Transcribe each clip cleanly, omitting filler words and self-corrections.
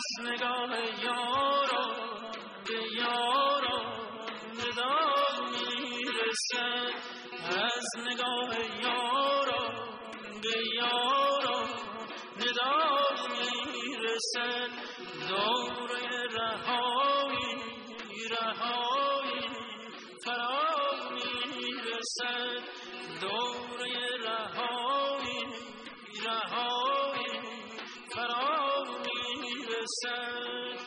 نگاه یاران به یاران ندا میرسد، از نگاه یاران به یاران ندا میرسد. دوره رهایی رهایی فرا میرسد، دوره رهایی رهایی فرا میرسد.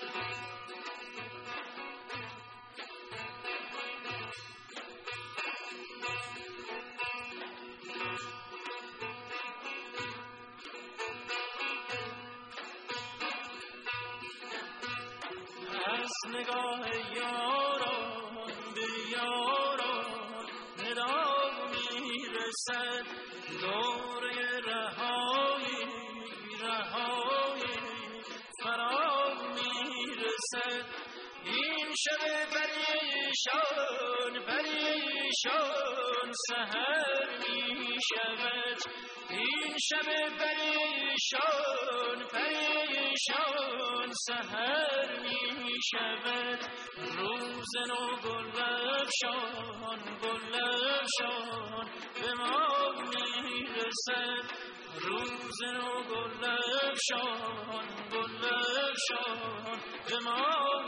از نگاه یاران به یاران ندا میرسد، دوره رهایی رهایی فرا میرسد. این شب پریشان پریشان سحر میشود، این شب پریشان پریشان سحر میشود. روز نو گل افشان گل افشان به ما میرسد، روز نو گل افشان گل افشان به ما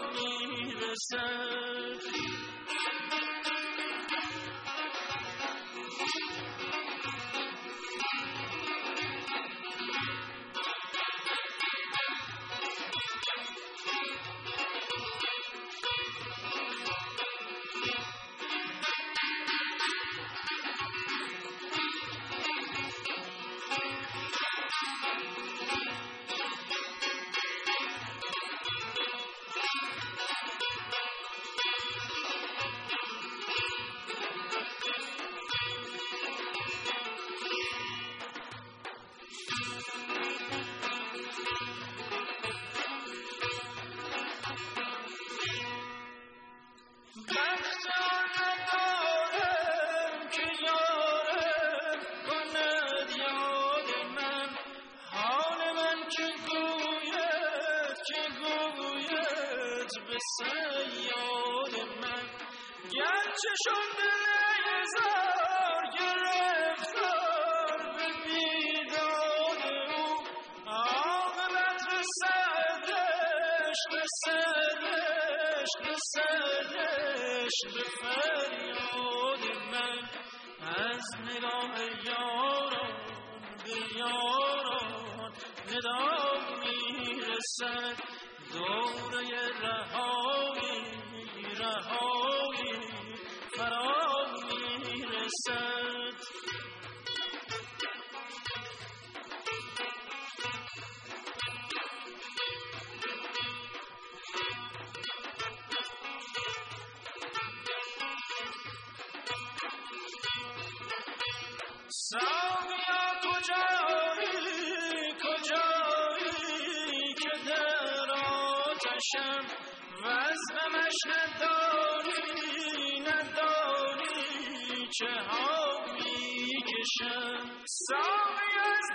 میرسد. صیاد من گرچه شده هزار گرفتار به بیداد او، عاقبت رسدش رسدش رسدش به فریاد من. از نگاه یاران به یاران ندا میرسد، دوره رهایی رهایی فرا میرسد. ساقیا کجایی کجایی که در آتشم وز غمش ندانی ندانی چه ها میکشم. ساقی از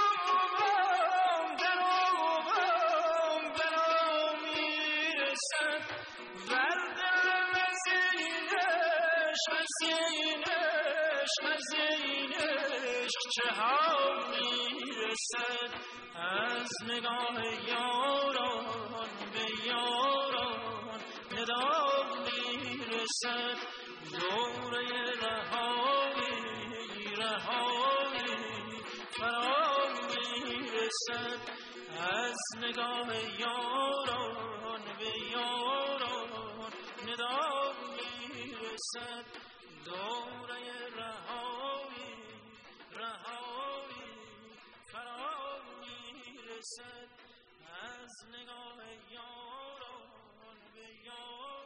دروغم برا میرسد، بر دلم مزینش مزینش چه ها میرسد. از نگاه یاران به یاران ندا میرسد، دوره رهایی رهایی فرا میرسد. از نگاه یاران به یاران ندا میرسد، دوره رهایی رهایی فرا میرسد. از نگاه یاران به یاران